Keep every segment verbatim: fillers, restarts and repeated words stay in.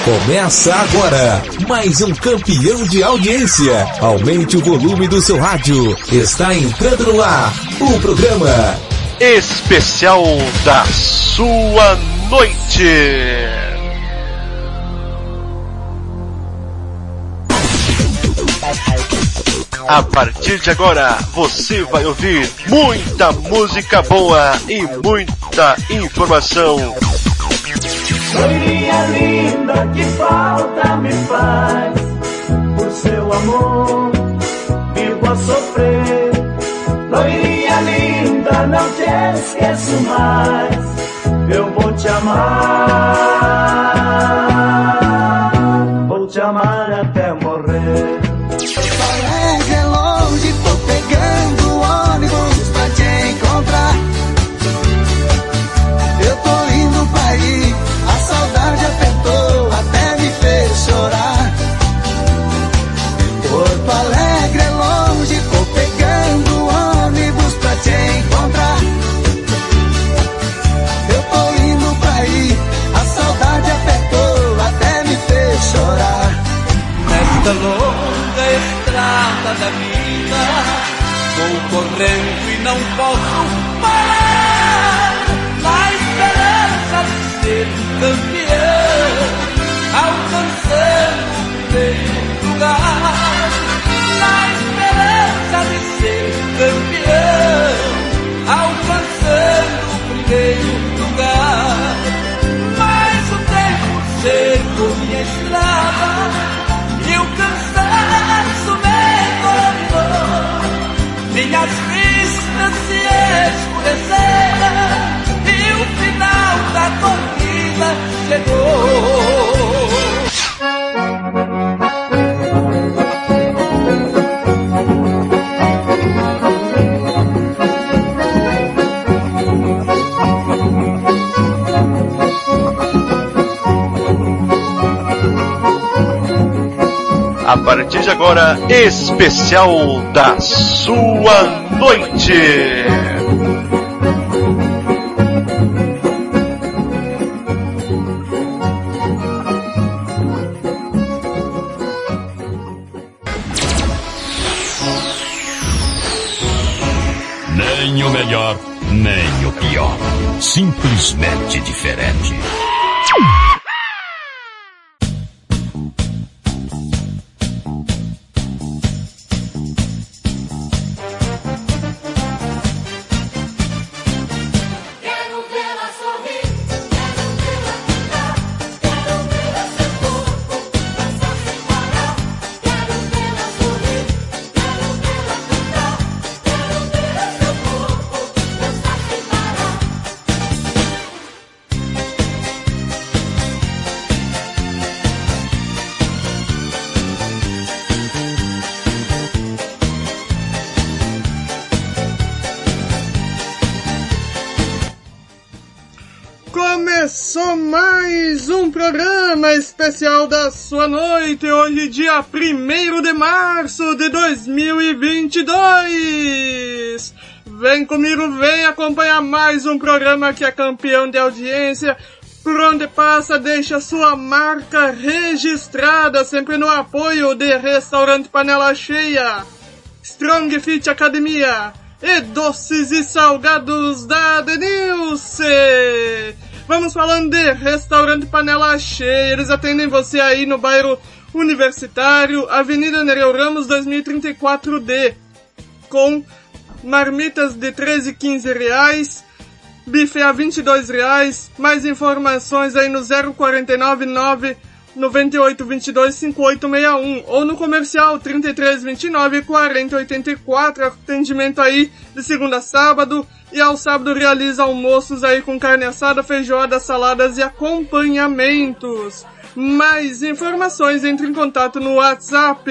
Começa agora mais um campeão de audiência. Aumente o volume do seu rádio. Está entrando no ar o programa especial da sua noite. A partir de agora, você vai ouvir muita música boa e muita informação. Loirinha linda, que falta me faz, por seu amor, vivo a sofrer. Loirinha linda, não te esqueço mais, eu vou te amar, vou te amar até morrer. É longe, tô pegando ônibus pra te encontrar. Eu tô indo pra aí, a saudade apertou, até me fez chorar. Porto Alegre é longe, tô pegando ônibus pra te encontrar. Eu tô indo pra aí, a saudade apertou, até me fez chorar. Nesta longa estrada da vida, vou correndo e não posso parar, na esperança de ser campeão, alcançando o primeiro lugar, na esperança de ser campeão, alcançando o primeiro lugar. Mas o tempo secou minha estrada e o cansaço me dominou. Minhas vistas se escureceram e o final da corrida chegou. A partir de agora, especial da sua noite. Nem o melhor, nem o pior. Simplesmente diferente. Começou mais um programa especial da sua noite, hoje dia primeiro de março de dois mil e vinte e dois. Vem comigo, vem acompanhar mais um programa que é campeão de audiência. Por onde passa, deixa sua marca registrada, sempre no apoio de Restaurante Panela Cheia, Strong Fit Academia e Doces e Salgados da Denilce. Vamos falando de Restaurante Panela Cheia. Eles atendem você aí no bairro Universitário, Avenida Nereu Ramos dois mil e trinta e quatro D, com marmitas de treze e quinze reais, bife a vinte e dois reais. Mais informações aí no zero quatro nove nove nove oito dois dois cinco oito seis um ou no comercial trinta e três vinte e nove quarenta oitenta e quatro. Atendimento aí de segunda a sábado, e ao sábado realiza almoços aí com carne assada, feijoada, saladas e acompanhamentos. Mais informações, entre em contato no WhatsApp.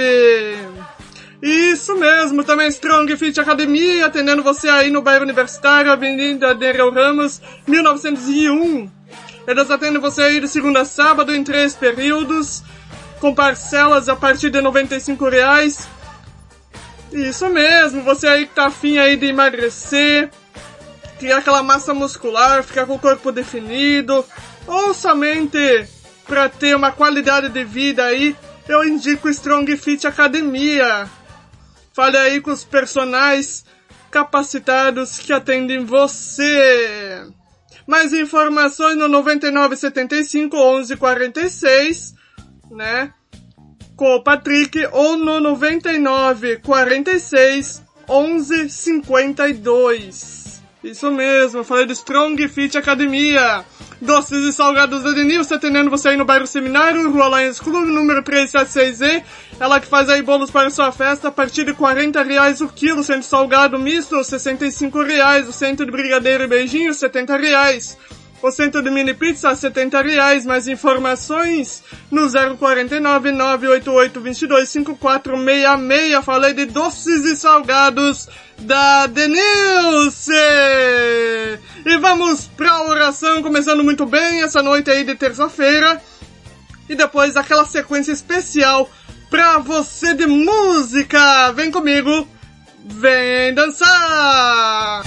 Isso mesmo, também Strong Fit Academia, atendendo você aí no bairro Universitário, Avenida Nereu Ramos, mil novecentos e um. Eles atendem você aí de segunda a sábado em três períodos, com parcelas a partir de noventa e cinco reais. Isso mesmo, você aí que tá afim aí de emagrecer, criar aquela massa muscular, ficar com o corpo definido, ou somente para ter uma qualidade de vida aí, eu indico o Strong Fit Academia. Fale aí com os personagens capacitados que atendem você. Mais informações no noventa e nove, setenta e cinco, onze, quarenta e seis, né? Com o Patrick, ou no noventa e nove, quarenta e seis, onze, cinquenta e dois. Isso mesmo, eu falei do Strong Fit Academia. Doces e salgados da Denilson, atendendo você aí no bairro Seminário, Rua Lions Clube, número trezentos e setenta e seis E. Ela que faz aí bolos para sua festa a partir de quarenta reais o quilo, sendo salgado misto, sessenta e cinco reais, o centro de brigadeiro e beijinho, setenta reais. O centro de mini pizza, setenta reais. Mais informações no zero quarenta e nove, nove oito oito, dois dois cinco quatro seis seis. Falei de doces e salgados da Denilce. E vamos pra oração, começando muito bem essa noite aí de terça-feira. E depois aquela sequência especial pra você de música. Vem comigo, vem dançar!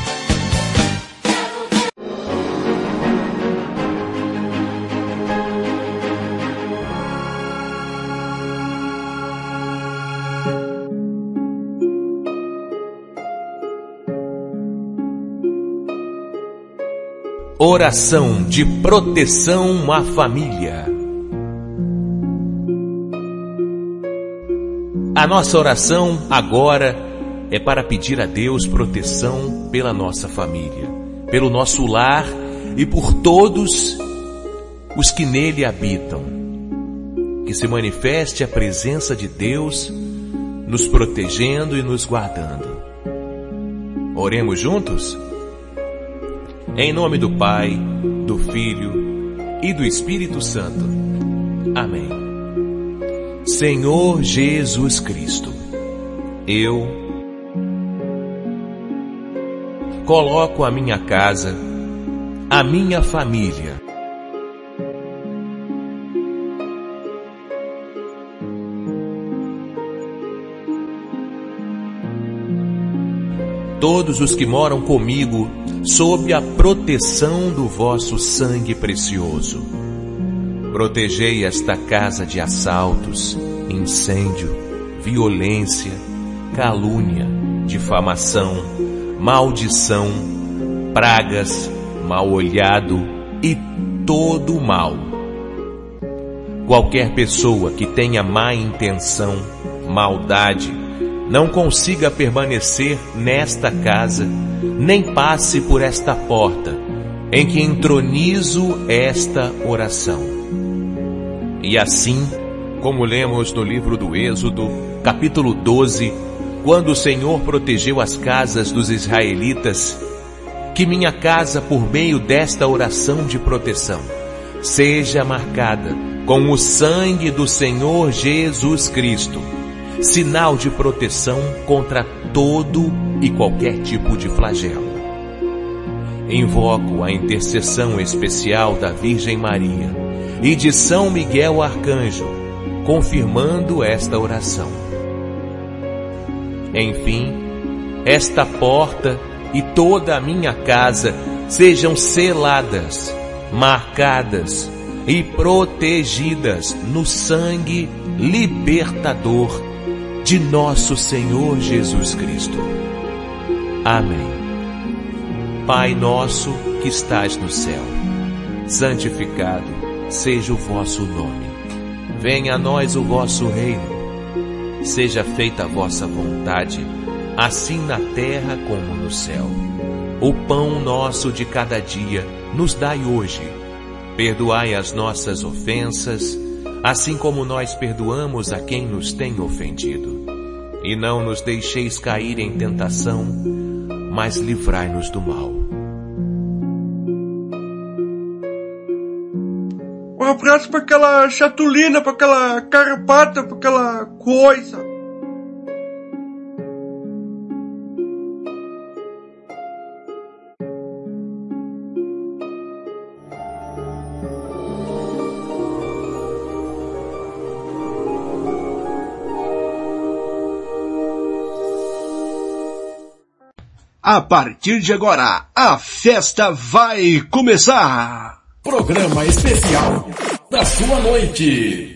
Oração de proteção à família. A nossa oração agora é para pedir a Deus proteção pela nossa família, pelo nosso lar e por todos os que nele habitam. Que se manifeste a presença de Deus nos protegendo e nos guardando. Oremos juntos? Em nome do Pai, do Filho e do Espírito Santo. Amém. Senhor Jesus Cristo, eu coloco a minha casa, a minha família, todos os que moram comigo, sob a proteção do vosso sangue precioso. Protegei esta casa de assaltos, incêndio, violência, calúnia, difamação, maldição, pragas, mal-olhado e todo o mal. Qualquer pessoa que tenha má intenção, maldade, não consiga permanecer nesta casa, nem passe por esta porta, em que entronizo esta oração. E assim, como lemos no livro do Êxodo, capítulo doze, quando o Senhor protegeu as casas dos israelitas, que minha casa, por meio desta oração de proteção, seja marcada com o sangue do Senhor Jesus Cristo, sinal de proteção contra todo e qualquer tipo de flagelo. Invoco a intercessão especial da Virgem Maria e de São Miguel Arcanjo, confirmando esta oração. Enfim, esta porta e toda a minha casa sejam seladas, marcadas e protegidas no sangue libertador de nosso Senhor Jesus Cristo. Amém. Pai nosso que estás no céu, santificado seja o vosso nome. Venha a nós o vosso reino. Seja feita a vossa vontade, assim na terra como no céu. O pão nosso de cada dia nos dai hoje. Perdoai as nossas ofensas, assim como nós perdoamos a quem nos tem ofendido. E não nos deixeis cair em tentação, mas livrai-nos do mal. Um abraço para aquela chatulina, para aquela carpata, para aquela coisa. A partir de agora, a festa vai começar! Programa especial da da sua noite.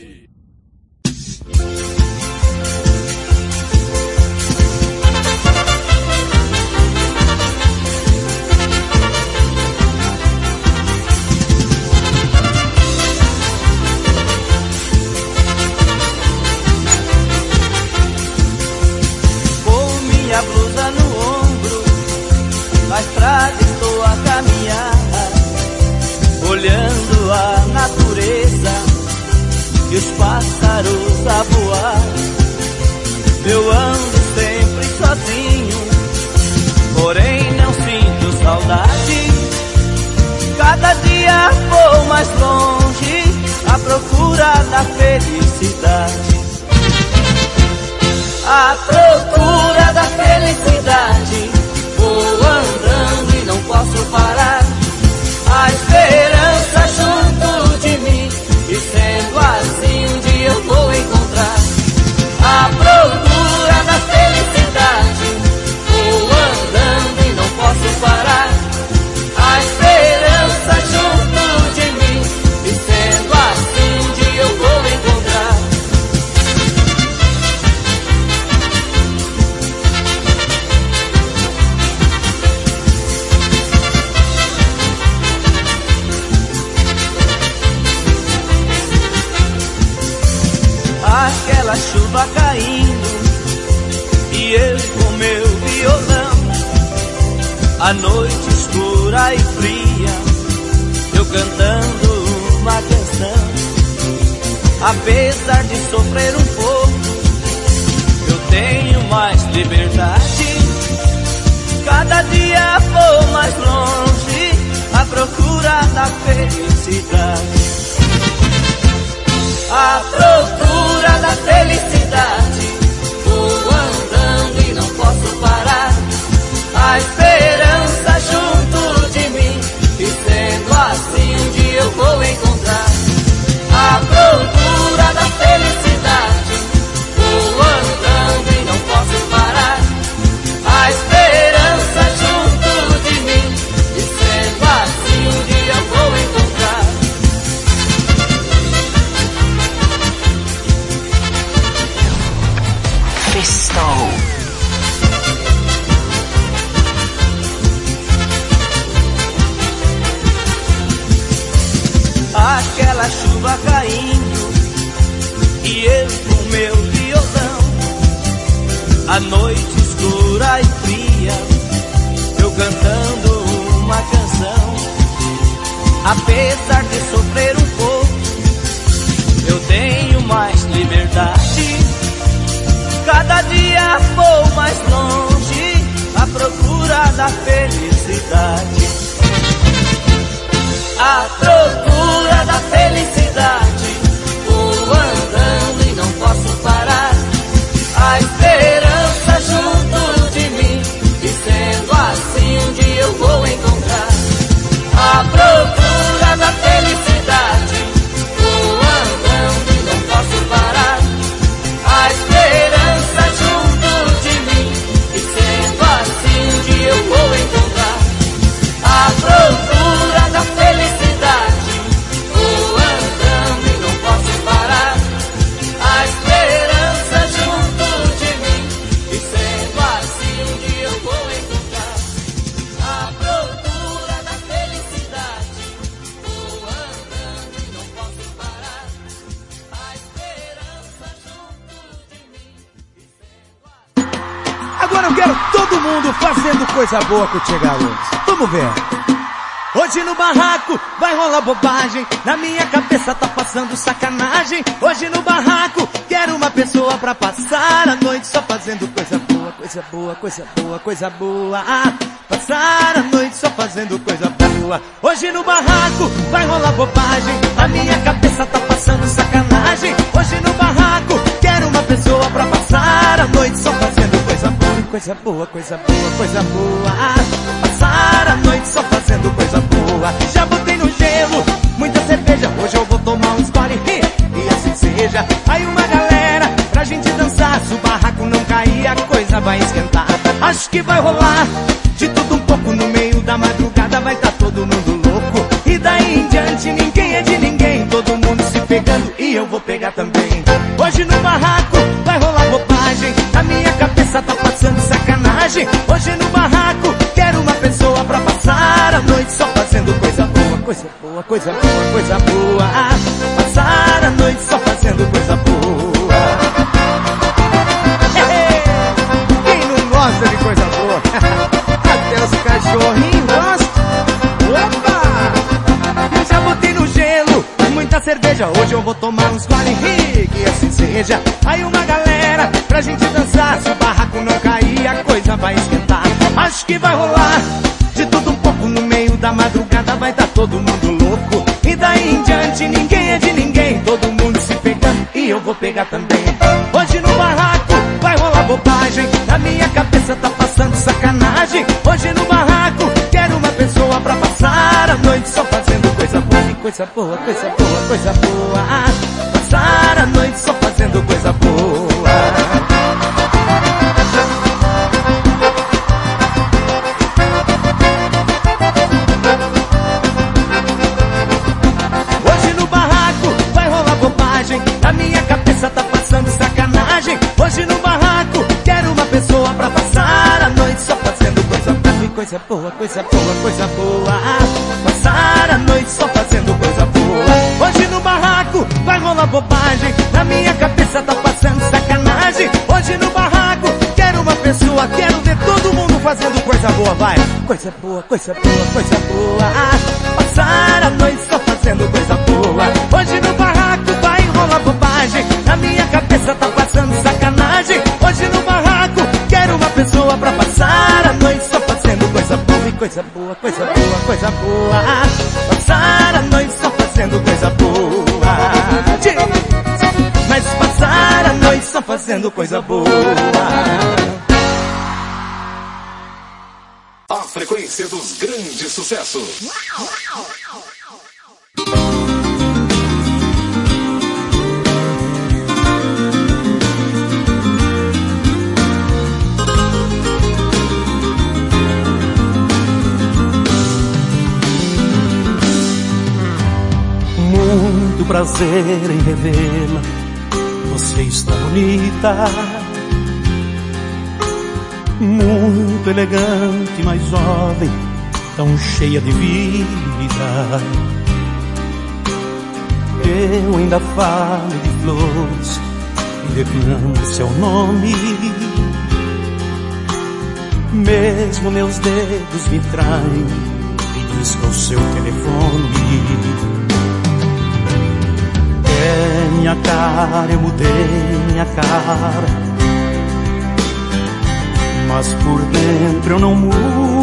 Com minha blusa no ombro, na estrada estou a caminhar, olhando a natureza e os pássaros a voar. Eu ando sempre sozinho, porém não sinto saudade. Cada dia vou mais longe, à procura da felicidade. À procura da felicidade, vou andando e não posso parar. A esperança junto de mim, e sendo assim um dia eu vou encontrar. À procura da felicidade, vou andando e não posso parar. A esperança junto de mim, e sendo assim um dia eu vou encontrar. Aquela chuva caindo e eu com meu violão, a noite escura e fria, eu cantando uma canção. Apesar de sofrer um pouco, eu tenho mais liberdade. Cada dia vou mais longe, à procura da felicidade. À procura da felicidade, vou andando e não posso parar. A esperança junto de mim, e sendo assim um dia eu vou encontrar. À procura da felicidade, vou andando e não posso parar. A esperança junto de mim, e sendo assim um dia eu vou encontrar. Aquela chuva caindo e eu com meu violão, a noite escura e fria, eu cantando uma canção. Apesar de sofrer um pouco, eu tenho mais liberdade. Cada dia vou mais longe, à procura da felicidade. À procura da felicidade, vou andando e não posso parar. A esperança junto de mim, e sendo assim um dia eu vou encontrar. À procura da felicidade, vou andando e não posso parar. A esperança junto de mim, e sendo assim um dia eu vou encontrar. À procura da felicidade, vou andando e não posso parar. A esperança junto de mim, e sendo assim um dia eu vou encontrar. À procura da felicidade, vou andando e não posso parar. A esperança junto de mim, e sendo assim... Agora eu quero todo mundo fazendo coisa boa com o Tchê Garoto. Vamos ver. Hoje no barraco vai rolar bobagem, na minha cabeça tá passando sacanagem. Hoje no barraco quero uma pessoa pra passar a noite só fazendo coisa boa, coisa boa, coisa boa, coisa boa. Passar a noite só fazendo coisa boa. Hoje no barraco vai rolar bobagem, na minha cabeça tá passando sacanagem. Hoje no barraco quero uma pessoa pra passar a noite só fazendo coisa boa, coisa boa, coisa boa, coisa boa. Passar a noite só fazendo coisa boa. Já botei no gelo muita cerveja, hoje eu vou tomar uns gole e assim seja. Aí uma galera pra gente dançar, se o barraco não cair a coisa vai esquentar. Acho que vai rolar de tudo um pouco, no meio da madrugada vai tá todo mundo louco. E daí em diante ninguém é de ninguém, todo mundo se pegando e eu vou pegar também. Hoje no barraco vai rolar bobagem, na minha cabeça tá passando sacanagem. Hoje no barraco quero uma pessoa pra passar a noite só fazendo coisa boa, coisa boa, coisa boa, coisa boa. Passar a noite só fazendo coisa boa. Quem não gosta de coisa boa? Até os cachorrinhos gostam. Opa! Eu já botei no gelo muita cerveja, hoje eu vou tomar uns gole e que assim seja. Aí uma galera pra gente dançar, se o barraco não cair a coisa vai esquentar. Acho que vai rolar de tudo um pouco, no meio da madrugada vai tá todo mundo louco. E daí em diante ninguém é de ninguém, todo mundo se pegando e eu vou pegar também. Hoje no barraco vai rolar bobagem, na minha cabeça tá passando sacanagem. Hoje no barraco quero uma pessoa pra passar a noite só fazendo coisa boa. Coisa boa, coisa boa, coisa boa. Passar a noite só fazendo coisa boa. Hoje no barraco vai rolar bobagem, na minha cabeça tá passando sacanagem. Hoje no barraco quero uma pessoa pra passar a noite só fazendo coisa boa. Coisa boa, coisa boa, coisa boa. Passar a noite só fazendo coisa boa. Hoje no barraco vai rolar bobagem, na minha cabeça tá passando sacanagem. Hoje no barraco quero uma pessoa, quero ver todo mundo fazendo coisa boa, vai. Coisa boa, coisa boa, coisa boa. Passar a noite só fazendo coisa boa. Hoje no barraco vai rolar bobagem, na minha cabeça tá passando sacanagem. Hoje no barraco quero uma pessoa pra passar a noite só fazendo coisa boa. Coisa boa, coisa boa, coisa boa. Passar a noite só fazendo coisa boa. Mas passar a noite só fazendo coisa boa. A frequência dos grandes sucessos. Muito prazer em revê-la, você está bonita, muito elegante, mais jovem, tão cheia de vida. Eu ainda falo de flores e declamo seu nome, mesmo meus dedos me traem e discam o seu telefone. É minha cara, eu mudei minha cara, mas por dentro eu não mudo.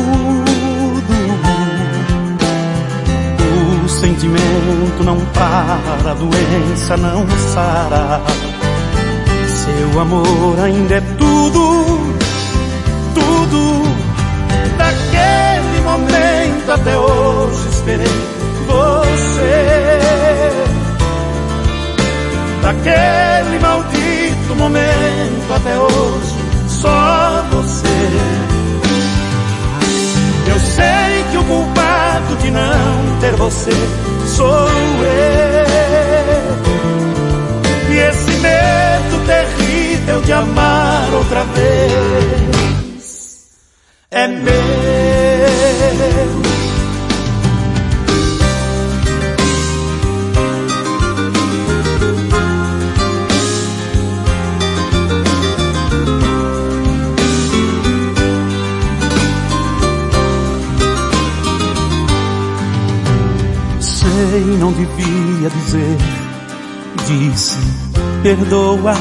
O sentimento não para, a doença não sara. Seu amor ainda é tudo, tudo. Daquele momento até hoje esperei você. Daquele maldito momento até hoje, só você. Eu sei que o culpado de não ter você sou eu. E esse medo terrível de amar outra vez é meu. Não devia dizer, disse, perdoa.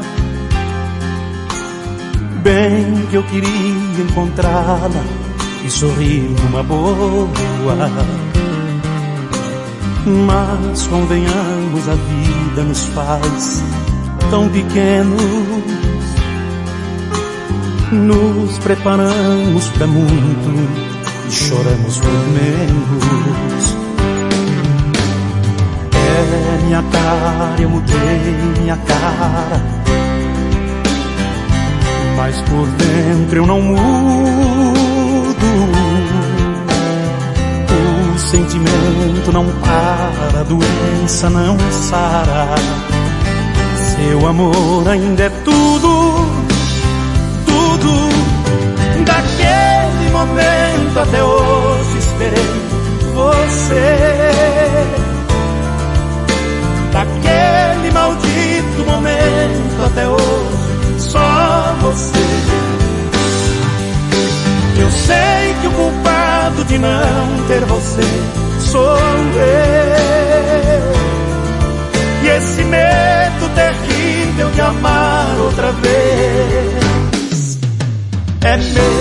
Bem que eu queria encontrá-la e sorrir numa boa. Mas convenhamos, a vida nos faz tão pequenos. Nos preparamos pra muito e choramos por menos. É minha cara, eu mudei minha cara, mas por dentro eu não mudo. O sentimento não para, a doença não sara. Seu amor ainda é tudo, tudo. Daquele momento até hoje esperei você. Daquele maldito momento até hoje, só você. Eu sei que o culpado de não ter você sou eu. E esse medo terrível de amar outra vez é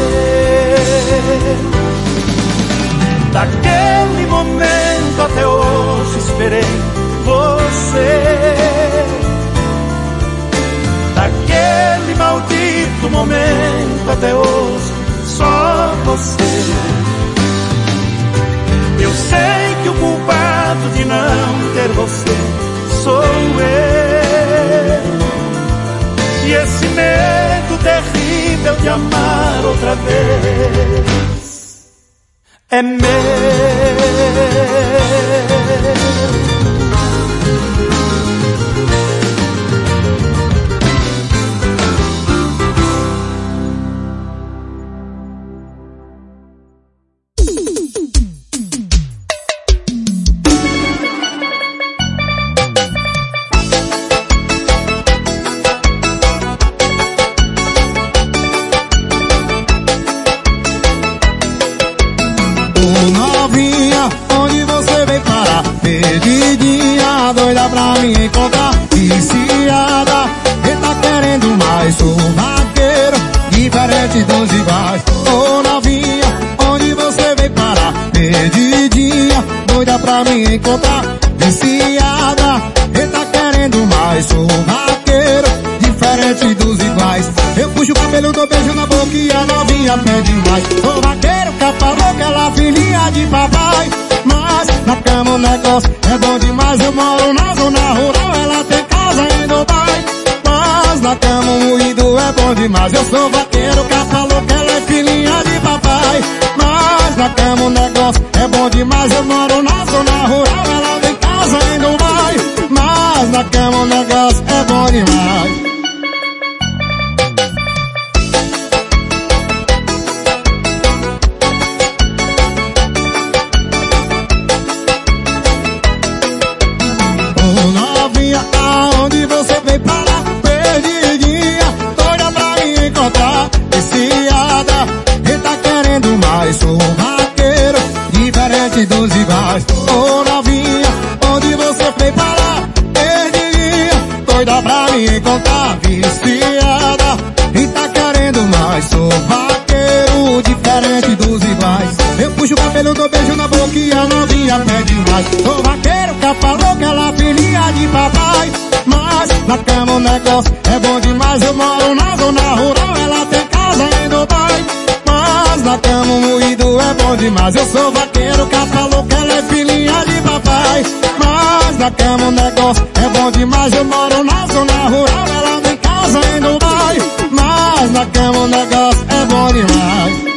meu. Daquele momento até hoje esperei você. Daquele maldito momento até hoje, só você. Eu sei que o culpado de não ter você sou eu. E esse medo terrível de amar outra vez é meu. Perdidinha, doida pra me encontrar, viciada, e tá querendo mais. Sou vaqueiro, diferente dos iguais. Ô novinha, onde você veio parar? Perdidinha, doida pra me encontrar, viciada, e tá querendo mais. Sou vaqueiro, diferente dos iguais. Eu puxo o cabelo, dou beijo na boca e a novinha pede mais. Sou vaqueiro, capa louca, ela filhinha de papai. Mas na cama o negócio é bom demais. Eu moro na zona rural, ela tem casa em Dubai. Mas na cama o moído é bom demais. Eu sou vaqueiro, capa louca, ela é filhinha de papai. Mas na cama o negócio é bom demais. Eu moro na zona rural, ela tem casa em Dubai. Mas na cama o negócio é bom demais. Aonde você veio parar? Perdidinha, doida pra me encontrar, viciada, e tá querendo mais. Sou vaqueiro, diferente dos iguais. Ô novinha, onde você veio parar? Perdidinha, doida pra me encontrar, viciada, e tá querendo mais. Sou vaqueiro, diferente dos iguais. Eu puxo o cabelo, dou beijo na boca e a novinha pede mais. Sou vaqueiro, capa louca, ela filhinha de papai. Mas na cama o negócio é bom demais. Eu moro na zona rural, ela tem casa em Dubai. Mas na cama o moído é bom demais. Eu sou vaqueiro, capa louca, ela é filhinha de papai. Mas na cama o negócio é bom demais. Eu moro na zona rural, ela tem casa em Dubai. Mas na cama o negócio é bom demais.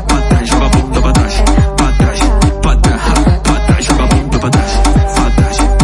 Pra trás, pra trás, pra trás, joga a bunda pra trás, pra trás,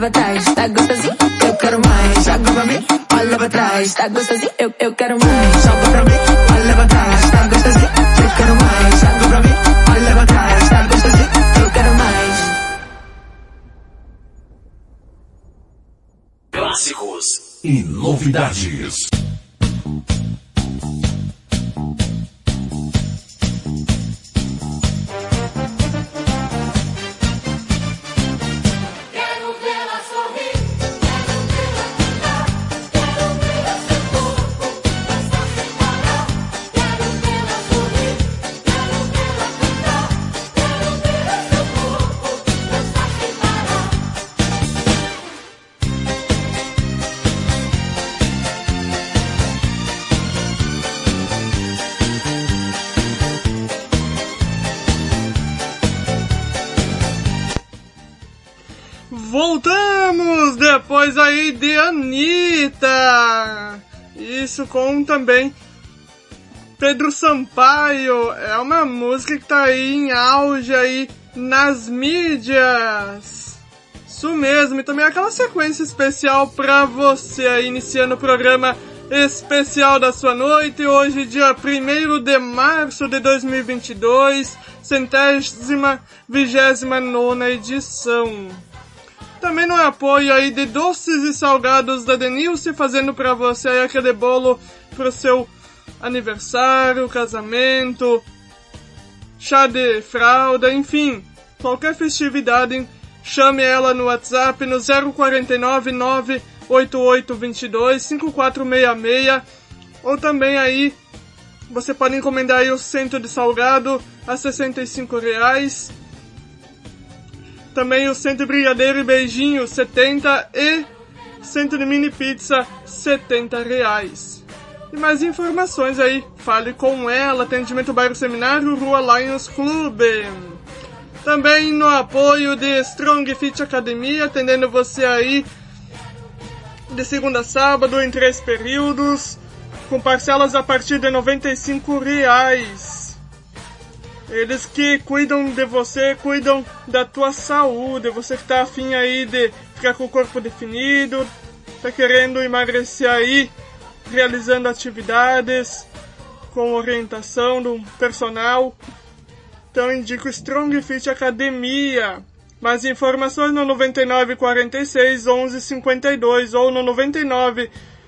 pra trás, tá gostosinho, eu quero mais. Joga pra mim, olha pra trás, tá gostosinho, eu, eu quero mais. Joga pra mim, olha pra trás, tá gostosinho, eu quero mais. Joga pra mim, olha pra trás, tá gostosinho, eu quero mais. Clássicos e novidades. Voltamos depois aí de Anitta. Isso com também Pedro Sampaio. É uma música que tá aí em auge aí nas mídias. Isso mesmo. E também aquela sequência especial pra você aí, iniciando o programa especial da sua noite. Hoje, dia primeiro de março de dois mil e vinte e dois. Centésima, vigésima nona edição. Também no apoio aí de doces e salgados da Denilce, fazendo pra você aí aquele bolo pro seu aniversário, casamento, chá de fralda, enfim, qualquer festividade, chame ela no WhatsApp no zero quatro nove, nove oito oito dois dois, cinco quatro seis seis, ou também aí você pode encomendar aí o cento de salgado a sessenta e cinco reais. Também o centro de brigadeiro e beijinho, setenta, e centro de mini pizza, setenta reais. E mais informações aí, fale com ela, atendimento bairro Seminário, Rua Lions Club. Também no apoio de Strong Fit Academia, atendendo você aí de segunda a sábado, em três períodos, com parcelas a partir de noventa e cinco reais. Eles que cuidam de você, cuidam da tua saúde. Você que tá afim aí de ficar com o corpo definido, tá querendo emagrecer aí, realizando atividades com orientação do personal. Então indico Strong Fit Academia. Mais informações no noventa e nove, quarenta e seis, onze, cinquenta e dois ou no noventa e nove,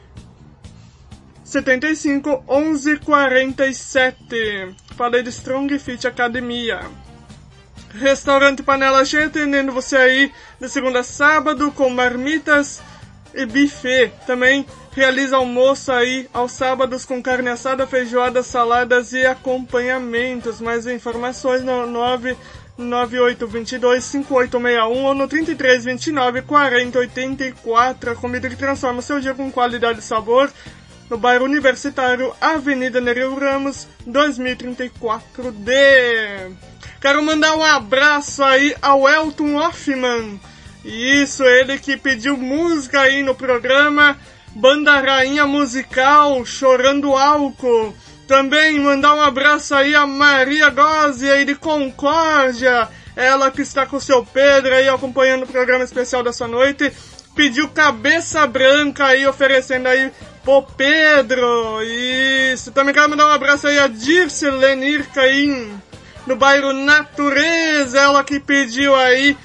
setenta e cinco, onze, quarenta e sete. Falei de Strong Fit Academia. Restaurante Panela Cheia, atendendo você aí de segunda a sábado com marmitas e buffet. Também realiza almoço aí aos sábados com carne assada, feijoada, saladas e acompanhamentos. Mais informações no nove nove oito dois dois, cinco oito seis um ou no trinta e três, vinte e nove, quarenta, oitenta e quatro. A comida que transforma o seu dia com qualidade e sabor. No bairro Universitário, Avenida Nereu Ramos, dois mil e trinta e quatro D. Quero mandar um abraço aí ao Elton Hoffman. Isso, ele que pediu música aí no programa Banda Rainha Musical, Chorando Álcool. Também mandar um abraço aí a Maria Gozzi aí de Concórdia. Ela que está com o seu Pedro aí acompanhando o programa especial dessa noite. Pediu Cabeça Branca aí, oferecendo aí pro Pedro. Isso. Também quero mandar um abraço aí a Dirce Lenir Caim, no bairro Natureza. Ela que pediu aí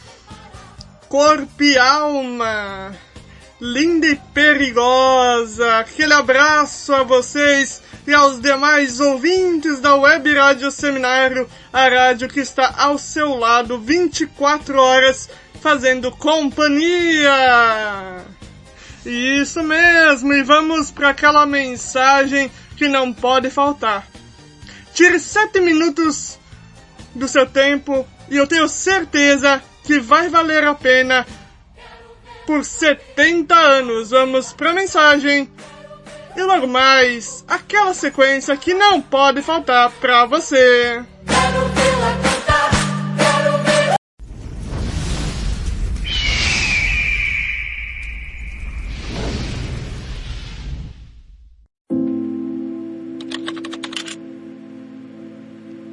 Corpo e Alma, linda e perigosa. Aquele abraço a vocês e aos demais ouvintes da Web Rádio Seminário, a rádio que está ao seu lado vinte e quatro horas fazendo companhia. Isso mesmo, e vamos para aquela mensagem que não pode faltar. Tire sete minutos do seu tempo e eu tenho certeza que vai valer a pena por setenta anos. Vamos para a mensagem e logo mais aquela sequência que não pode faltar para você. Quero vê-la cantar, quero ver.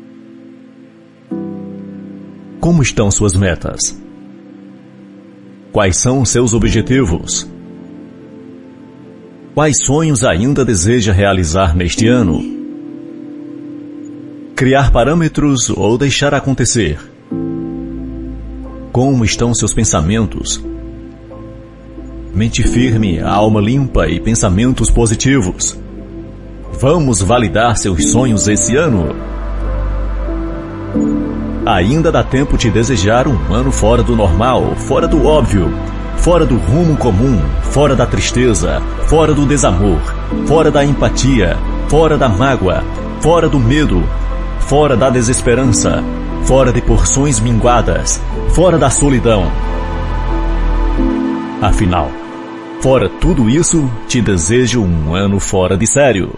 Como estão suas metas? Quais são seus objetivos? Quais sonhos ainda deseja realizar neste ano? Criar parâmetros ou deixar acontecer? Como estão seus pensamentos? Mente firme, alma limpa e pensamentos positivos. Vamos validar seus sonhos esse ano? Ainda dá tempo de desejar um ano fora do normal, fora do óbvio, fora do rumo comum, fora da tristeza, fora do desamor, fora da empatia, fora da mágoa, fora do medo, fora da desesperança, fora de porções minguadas, fora da solidão. Afinal, fora tudo isso, te desejo um ano fora de sério.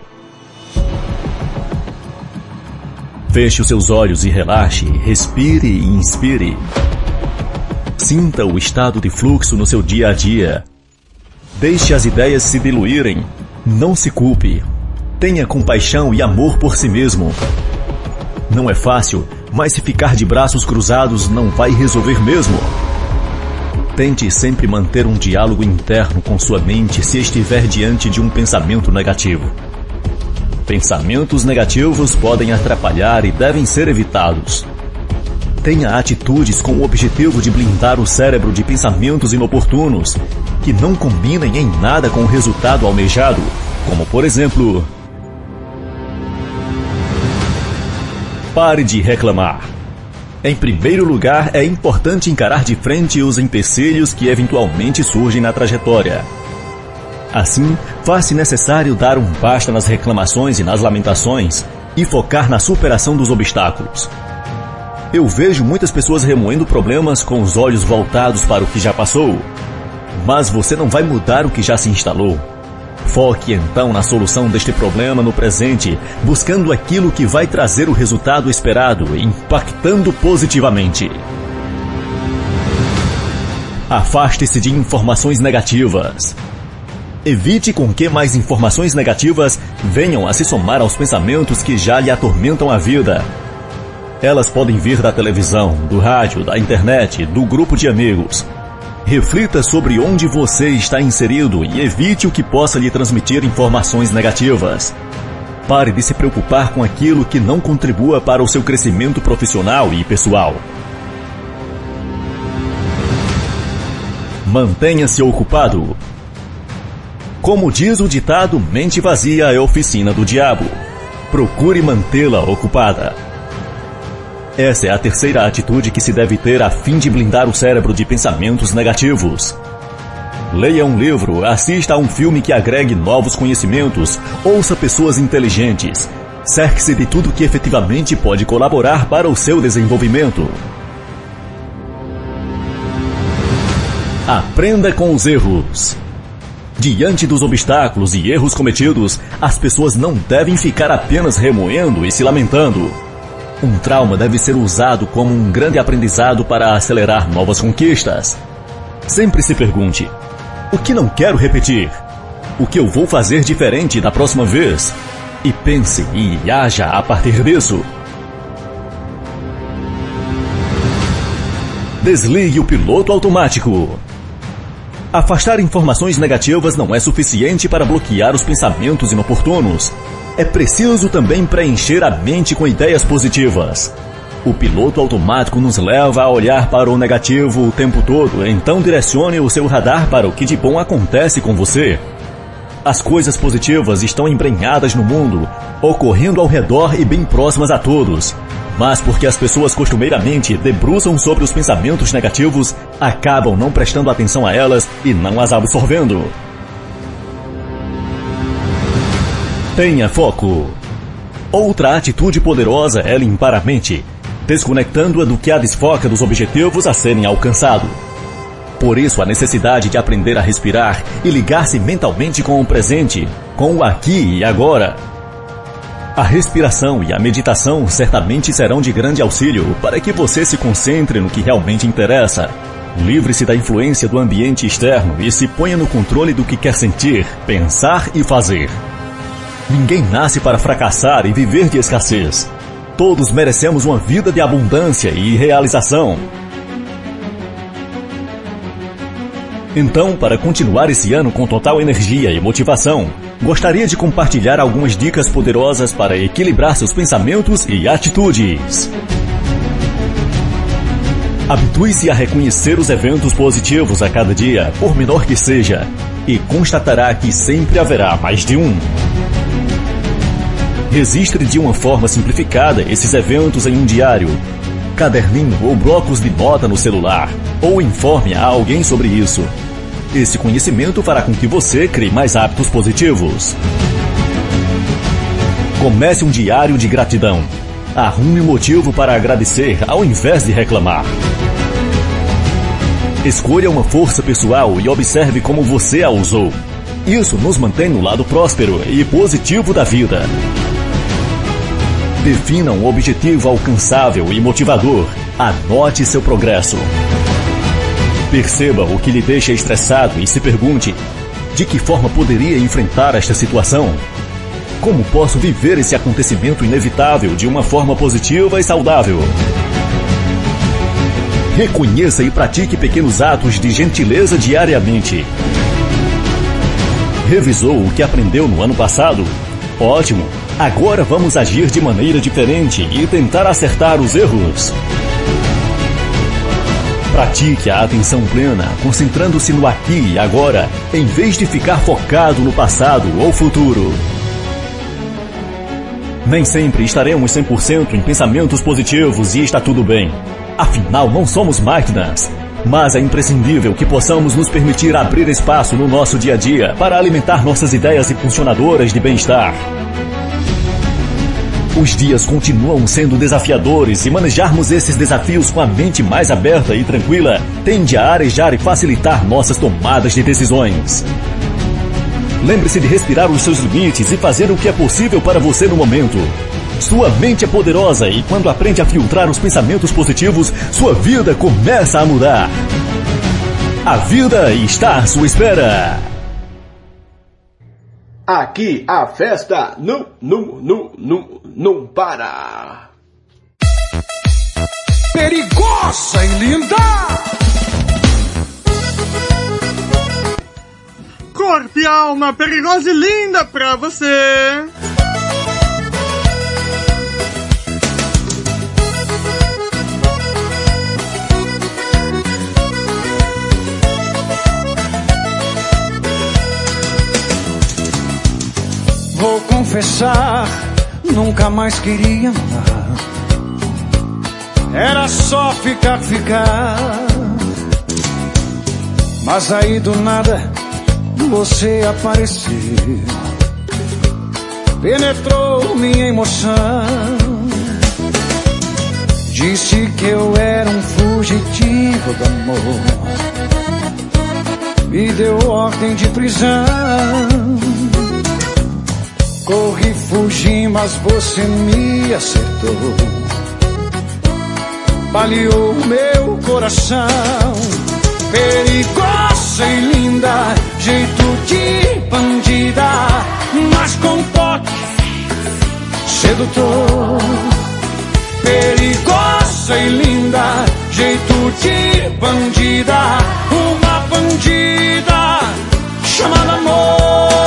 Feche os seus olhos e relaxe, respire e inspire. Sinta o estado de fluxo no seu dia a dia. Deixe as ideias se diluírem. Não se culpe. Tenha compaixão e amor por si mesmo. Não é fácil, mas se ficar de braços cruzados não vai resolver mesmo. Tente sempre manter um diálogo interno com sua mente se estiver diante de um pensamento negativo. Pensamentos negativos podem atrapalhar e devem ser evitados. Tenha atitudes com o objetivo de blindar o cérebro de pensamentos inoportunos, que não combinem em nada com o resultado almejado, como por exemplo... Pare de reclamar. Em primeiro lugar, é importante encarar de frente os empecilhos que eventualmente surgem na trajetória. Assim, faz-se necessário dar um basta nas reclamações e nas lamentações e focar na superação dos obstáculos. Eu vejo muitas pessoas remoendo problemas com os olhos voltados para o que já passou. Mas você não vai mudar o que já se instalou. Foque então na solução deste problema no presente, buscando aquilo que vai trazer o resultado esperado, impactando positivamente. Afaste-se de informações negativas. Evite com que mais informações negativas venham a se somar aos pensamentos que já lhe atormentam a vida. Elas podem vir da televisão, do rádio, da internet, do grupo de amigos. Reflita sobre onde você está inserido e evite o que possa lhe transmitir informações negativas. Pare de se preocupar com aquilo que não contribua para o seu crescimento profissional e pessoal. Mantenha-se ocupado. Como diz o ditado, mente vazia é oficina do diabo. Procure mantê-la ocupada. Essa é a terceira atitude que se deve ter a fim de blindar o cérebro de pensamentos negativos. Leia um livro, assista a um filme que agregue novos conhecimentos, ouça pessoas inteligentes. Cerque-se de tudo que efetivamente pode colaborar para o seu desenvolvimento. Aprenda com os erros. Diante dos obstáculos e erros cometidos, as pessoas não devem ficar apenas remoendo e se lamentando. Um trauma deve ser usado como um grande aprendizado para acelerar novas conquistas. Sempre se pergunte: o que não quero repetir? O que eu vou fazer diferente da próxima vez? E pense e haja a partir disso. Desligue o piloto automático. Afastar informações negativas não é suficiente para bloquear os pensamentos inoportunos. É preciso também preencher a mente com ideias positivas. O piloto automático nos leva a olhar para o negativo o tempo todo, então direcione o seu radar para o que de bom acontece com você. As coisas positivas estão embrenhadas no mundo, ocorrendo ao redor e bem próximas a todos. Mas porque as pessoas costumeiramente debruçam sobre os pensamentos negativos, acabam não prestando atenção a elas e não as absorvendo. Tenha foco. Outra atitude poderosa é limpar a mente, desconectando-a do que a desfoca dos objetivos a serem alcançados. Por isso a necessidade de aprender a respirar e ligar-se mentalmente com o presente, com o aqui e agora. A respiração e a meditação certamente serão de grande auxílio para que você se concentre no que realmente interessa. Livre-se da influência do ambiente externo e se ponha no controle do que quer sentir, pensar e fazer. Ninguém nasce para fracassar e viver de escassez. Todos merecemos uma vida de abundância e realização. Então, para continuar esse ano com total energia e motivação, gostaria de compartilhar algumas dicas poderosas para equilibrar seus pensamentos e atitudes. Habitue-se a reconhecer os eventos positivos a cada dia, por menor que seja, e constatará que sempre haverá mais de um. Registre de uma forma simplificada esses eventos em um diário, caderninho ou blocos de nota no celular, ou informe a alguém sobre isso. Esse conhecimento fará com que você crie mais hábitos positivos. Comece um diário de gratidão. Arrume um motivo para agradecer ao invés de reclamar. Escolha uma força pessoal e observe como você a usou. Isso nos mantém no lado próspero e positivo da vida. Defina um objetivo alcançável e motivador. Anote seu progresso. Perceba o que lhe deixa estressado e se pergunte: de que forma poderia enfrentar esta situação? Como posso viver esse acontecimento inevitável de uma forma positiva e saudável? Reconheça e pratique pequenos atos de gentileza diariamente. Revisou o que aprendeu no ano passado? Ótimo! Agora vamos agir de maneira diferente e tentar acertar os erros. Pratique a atenção plena, concentrando-se no aqui e agora, em vez de ficar focado no passado ou futuro. Nem sempre estaremos cem por cento em pensamentos positivos e está tudo bem. Afinal, não somos máquinas. Mas é imprescindível que possamos nos permitir abrir espaço no nosso dia a dia para alimentar nossas ideias impulsionadoras de bem-estar. Os dias continuam sendo desafiadores e manejarmos esses desafios com a mente mais aberta e tranquila tende a arejar e facilitar nossas tomadas de decisões. Lembre-se de respirar os seus limites e fazer o que é possível para você no momento. Sua mente é poderosa e quando aprende a filtrar os pensamentos positivos, sua vida começa a mudar. A vida está à sua espera. Aqui a festa não, não, não, não, não para. Perigosa e linda! Corpo e alma perigosa e linda pra você! Vou confessar, nunca mais queria amar. Era só ficar, ficar. Mas aí do nada você apareceu, penetrou minha emoção. Disse que eu era um fugitivo do amor, me deu ordem de prisão. Corri, fugi, mas você me acertou, baleou meu coração. Perigosa e linda, jeito de bandida, mas com toque sedutor. Perigosa e linda, jeito de bandida, uma bandida chamada amor.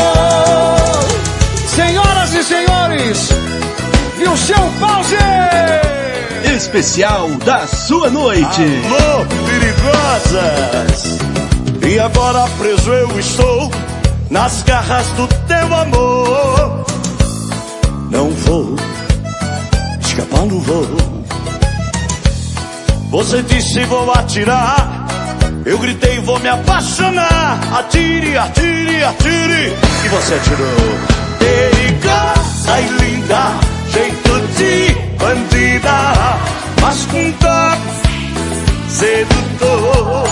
Senhoras e senhores, viu seu pause especial da sua noite. Alô, perigosas! E agora preso eu estou nas garras do teu amor. Não vou escapar, não vou. Você disse vou atirar, eu gritei vou me apaixonar. Atire, atire, atire, e você atirou. Perigosa e linda, jeito de bandida, mas com toque sedutor.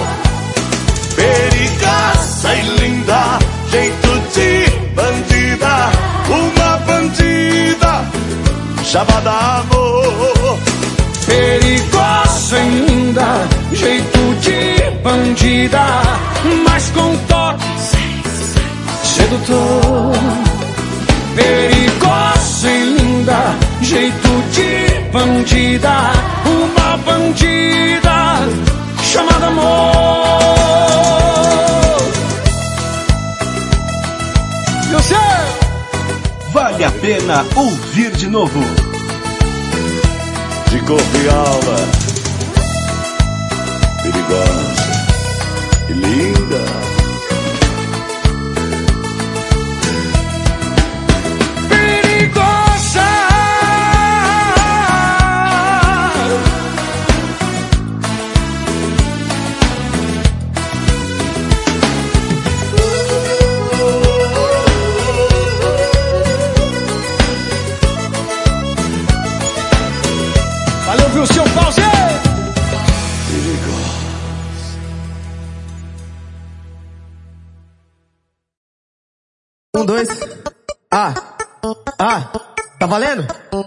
Perigosa e linda, jeito de bandida, uma bandida chamada amor. Perigosa e linda, jeito de bandida, mas com toque sedutor. Perigosa e linda, jeito de bandida, uma bandida chamada amor. pena ouvir de novo. De corpo e alma, perigosa e linda. O seu pause! Um, dois. Ah, ah, tá valendo?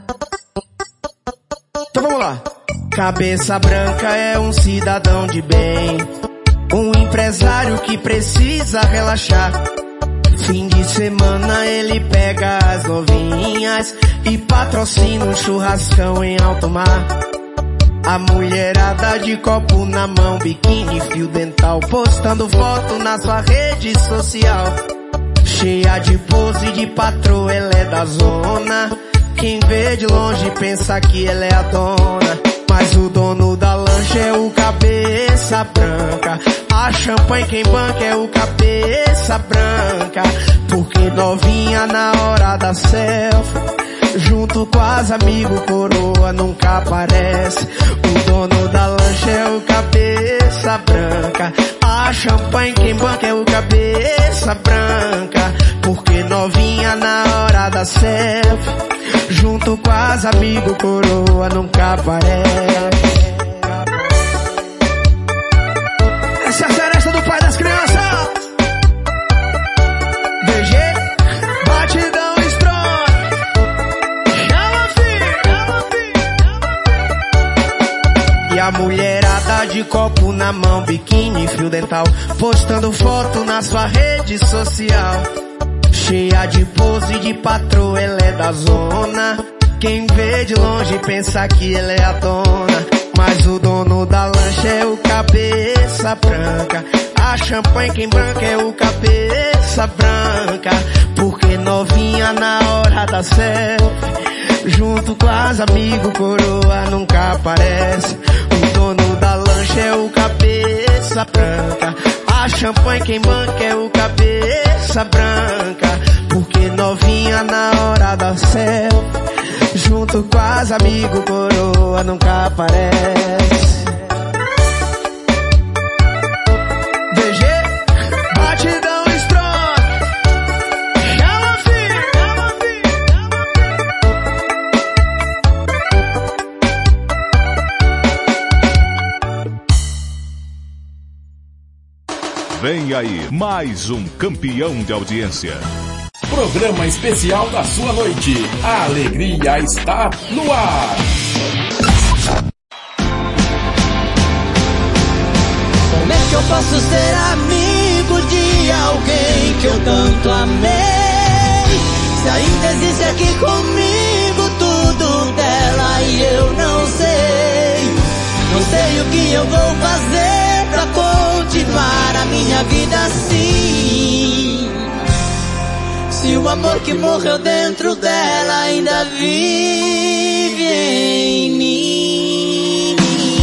Então vamos lá. Cabeça branca é um cidadão de bem, um empresário que precisa relaxar. Fim de semana ele pega as novinhas e patrocina um churrascão em alto mar. A mulherada de copo na mão, biquíni, fio dental, postando foto na sua rede social. Cheia de pose de patroa, ela é da zona. Quem vê de longe pensa que ela é a dona, mas o dono da lancha é o cabeça branca. A champanhe quem banca é o cabeça branca. Porque novinha na hora da selfie, junto com as amigos, coroa nunca aparece. O dono da lancha é o cabeça branca. A champanhe quem banca é o cabeça branca. Porque novinha na hora da selfie, junto com as amigos, coroa nunca aparece. Essa é a seresta do pai das crianças. D G, batidão strong. Chama, filho, chama, filho. E a mulherada de copo na mão, biquíni, fio dental, postando foto na sua rede social. Cheia de pose de patroa, ela é da zona. Quem vê de longe pensa que ela é a dona, mas o dono da lancha é o cabeça branca. A champanhe quem branca é o cabeça branca. Porque novinha na hora da selfie, junto com as amigos, coroa nunca aparece. O dono da lancha é o cabeça branca. A champanhe quem banca é o cabeça branca. Porque novinha na hora da selfie, junto com as amigos, coroa nunca aparece. D G, batidão strong. Chama, filho, chama, filho, chama. Vem aí, mais um campeão de audiência. Programa especial da sua noite. A alegria está no ar. Como é que eu posso ser amigo de alguém que eu tanto amei? Se ainda existe aqui comigo tudo dela e eu não sei. Não sei o que eu vou fazer pra continuar a minha vida assim. Se o amor que morreu dentro dela ainda vive em mim.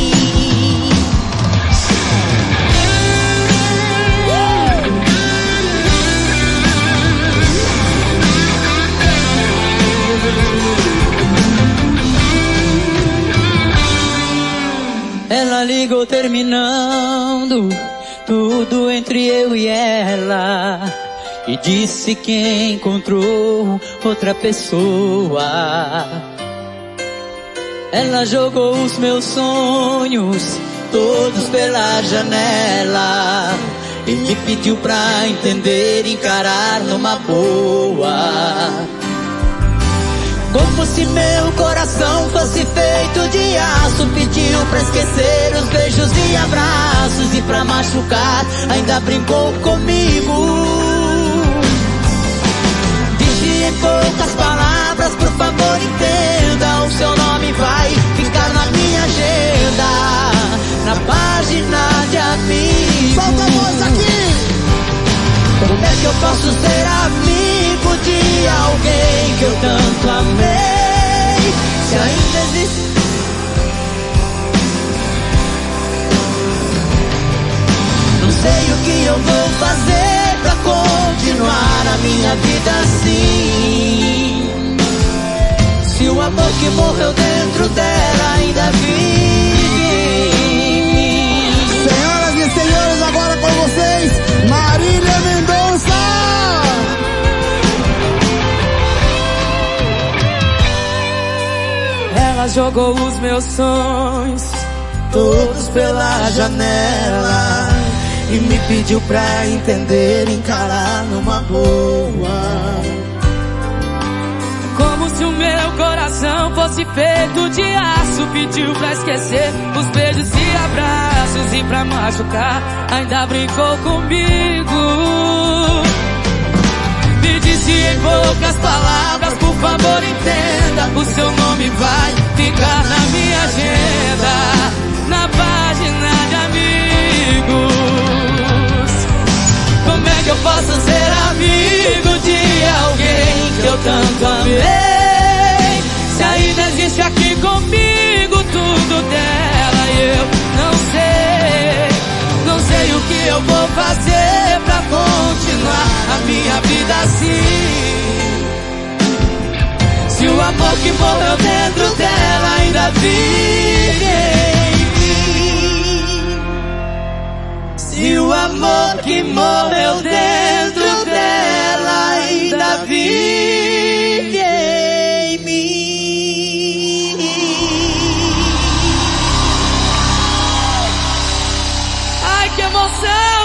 Ela ligou terminando tudo entre eu e ela e disse que encontrou outra pessoa. Ela jogou os meus sonhos todos pela janela e me pediu pra entender e encarar numa boa. Como se meu coração fosse feito de aço, pediu pra esquecer os beijos e abraços, e pra machucar ainda brincou comigo. Disse em poucas palavras, por favor entenda, o seu nome vai ficar na minha agenda, na página de amigos. Solta a voz aqui! Como é que eu posso ser amigo de alguém que eu tanto amei? Se ainda existe. Não sei o que eu vou fazer pra continuar a minha vida assim. Se o amor que morreu dentro dela ainda vive em mim. Senhoras e senhores, agora com vocês, Marília Mendonça! Ela jogou os meus sonhos todos pela janela e me pediu pra entender e encarar numa boa. Como se o meu coração fosse feito de aço, pediu pra esquecer os beijos e abraços, e pra machucar ainda brincou comigo. Me disse em poucas palavras, por favor entenda, o seu nome vai ficar na minha agenda, na página de amigos. Como é que eu posso ser amigo de alguém que eu tanto amei? Se ainda existe aqui comigo tudo dela e eu não sei. Não sei o que eu vou fazer pra continuar a minha vida assim. Se o amor que morreu dentro dela ainda vive em mim. Se o amor que morreu dentro dela ainda vive em mim. Ai, que emoção!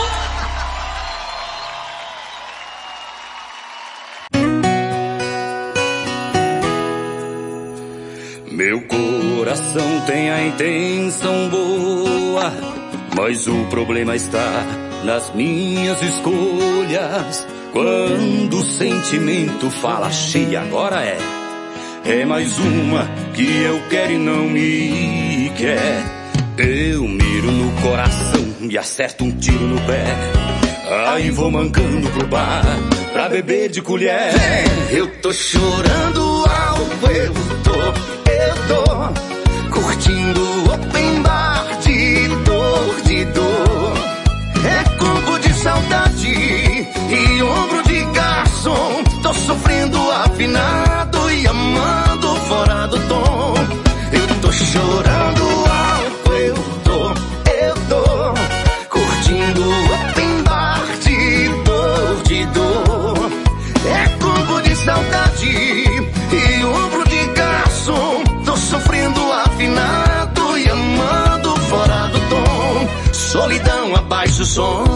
Meu coração tem a intenção boa, mas o problema está nas minhas escolhas. Quando o sentimento fala cheia, agora é É mais uma que eu quero e não me quer. Eu miro no coração e acerto um tiro no pé. Aí vou mancando pro bar pra beber de colher. Eu tô chorando alto, eu tô, eu tô curtindo o open bar de dor, de dor. É corpo de saudade e ombro de garçom. Tô sofrendo afinado e amando fora do tom. Eu tô chorando alto, eu tô, eu tô curtindo o open bar de dor, de dor. É corpo de saudade e ombro de garçom. Tô sofrendo afinado e amando fora do tom. Solidão, abaixa o som.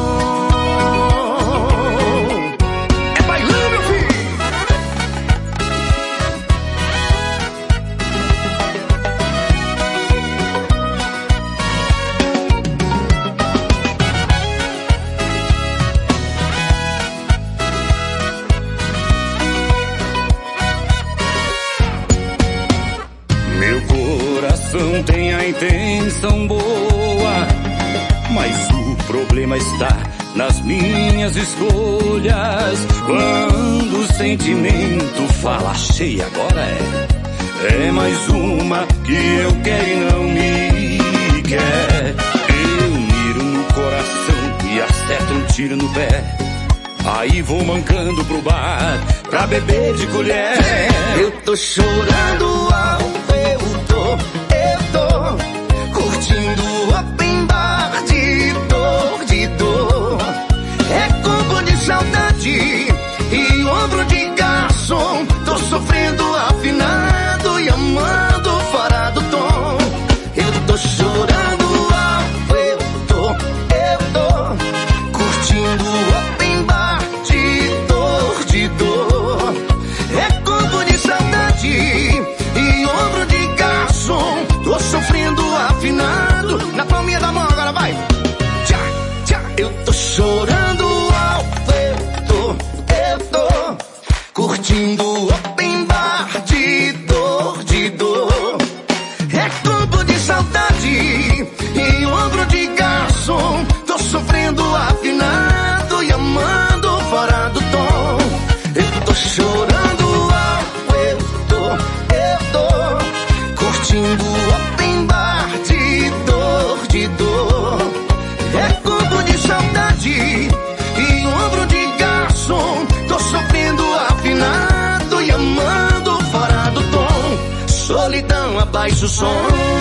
É bailão, meu filho. Meu coração tem a intenção boa, mas o problema está nas minhas escolhas. Quando o sentimento fala cheia, agora é É mais uma que eu quero e não me quer. Eu miro no coração e acerto um tiro no pé. Aí vou mancando pro bar pra beber de colher. Eu tô chorando alto, eu tô, eu tô curtindo o open bar de dor, de dor. É corpo de saudade e ombro de garçom. Tô sofrendo afinado e amando fora do tom. Eu tô chorando alto, eu tô, eu tô curtindo o open bar de dor, de dor. É corpo de saudade e ombro abaixa o som.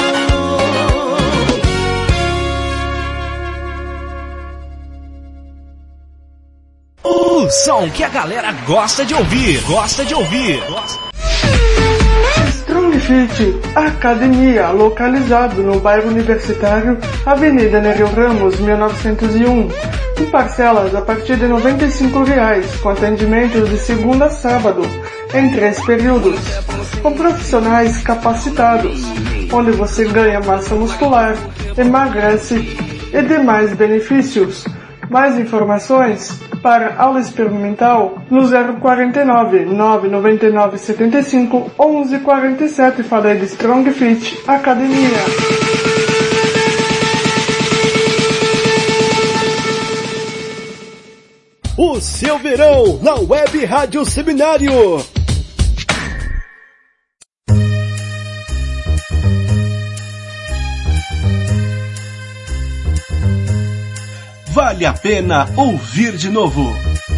O som que a galera gosta de ouvir, gosta de ouvir. Gosta... Strong Fit Academia, localizado no bairro Universitário, Avenida Nereu Ramos, mil novecentos e um. Com parcelas a partir de noventa e cinco reais, com atendimentos de segunda a sábado, em três períodos, com profissionais capacitados, onde você ganha massa muscular, emagrece e demais benefícios. Mais informações para aula experimental no zero quarenta e nove, nove noventa e nove, setenta e cinco, onze quarenta e sete. Falei de Strong Fit Academia. O seu verão na Web Rádio Seminário. Vale a pena ouvir de novo.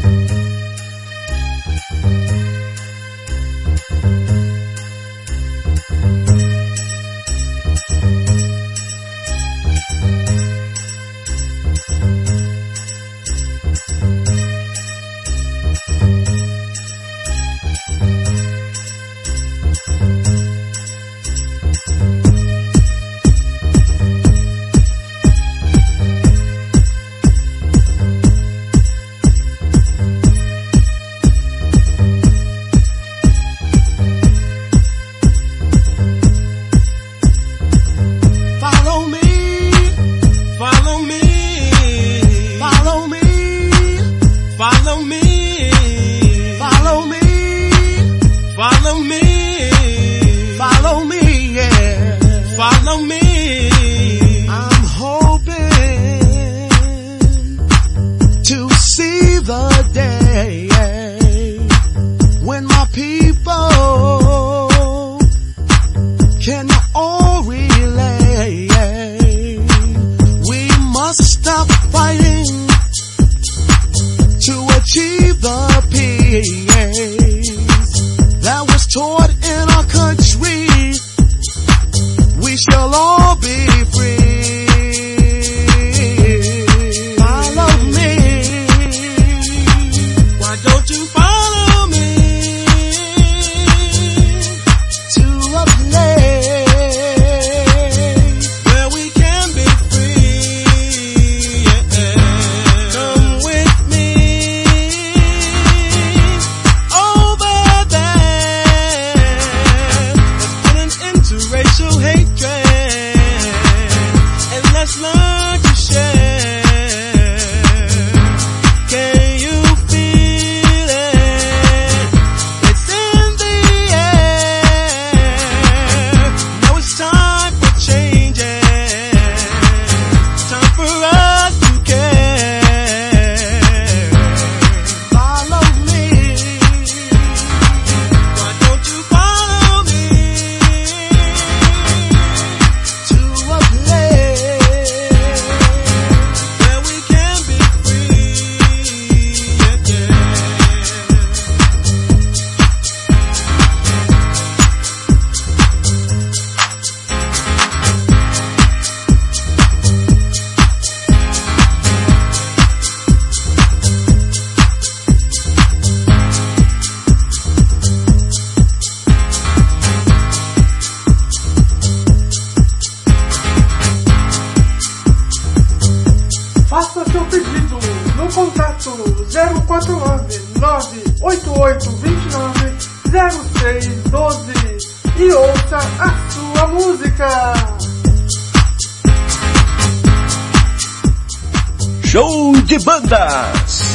zero quatro nove, nove oito oito, dois nove, zero seis um dois e ouça a sua música. Show de bandas.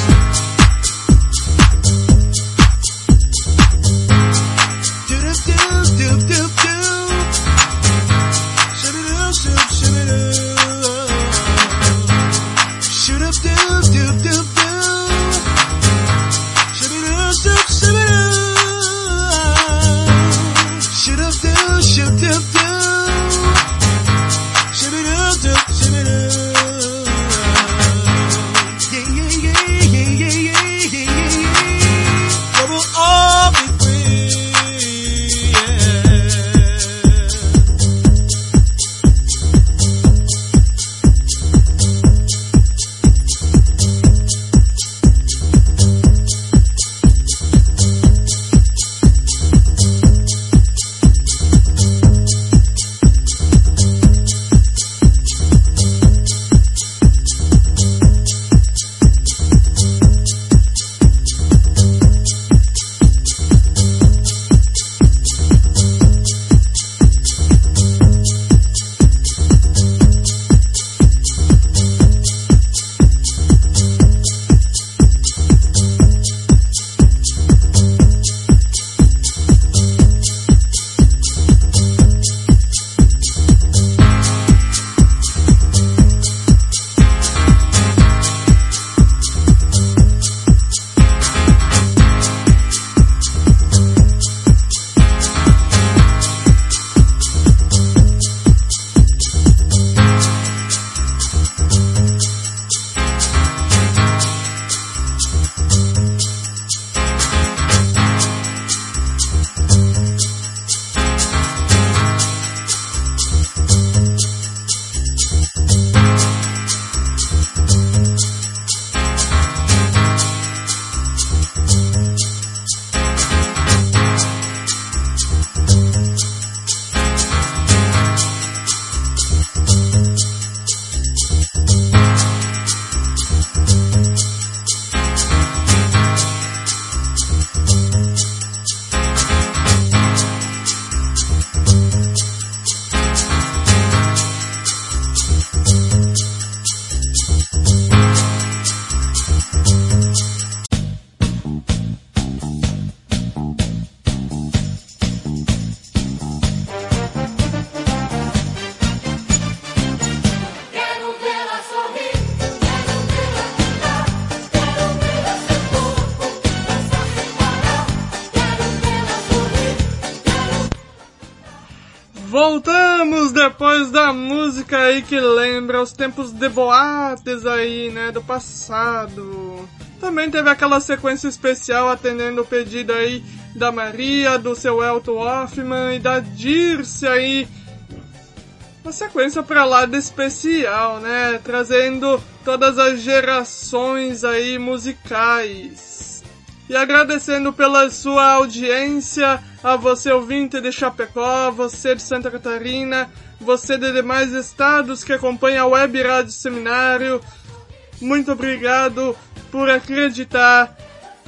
voltamos depois da música aí que lembra os tempos de boates aí, né, do passado. Também teve aquela sequência especial atendendo o pedido aí da Maria, do seu Elton Hoffman e da Dirce aí. Uma sequência pra lá de especial, né, trazendo todas as gerações aí musicais. E agradecendo pela sua audiência, a você ouvinte de Chapecó, você de Santa Catarina, você de demais estados que acompanha a Web Rádio Seminário. Muito obrigado por acreditar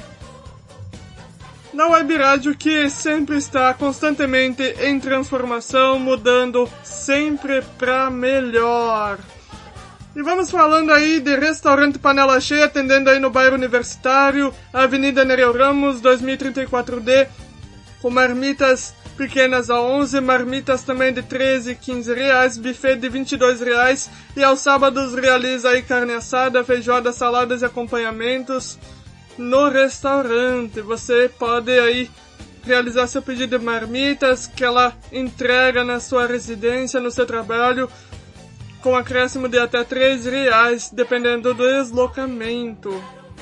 na Web Rádio, que sempre está constantemente em transformação, mudando sempre pra melhor. E vamos falando aí de Restaurante Panela Cheia, atendendo aí no bairro Universitário, Avenida Nereu Ramos, dois mil e trinta e quatro D, com marmitas pequenas a onze, marmitas também de treze e quinze reais, buffet de vinte e dois reais, e aos sábados realiza aí carne assada, feijoada, saladas e acompanhamentos no restaurante. Você pode aí realizar seu pedido de marmitas, que ela entrega na sua residência, no seu trabalho, com acréscimo de até três reais, dependendo do deslocamento.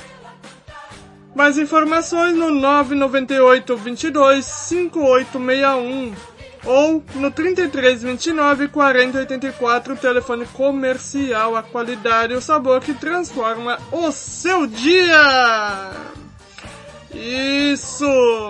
Mais informações no nove nove oito, dois dois, cinco oito seis um ou no trinta e três, vinte e nove, quarenta, oitenta e quatro, telefone comercial, a qualidade e o sabor que transforma o seu dia. Isso!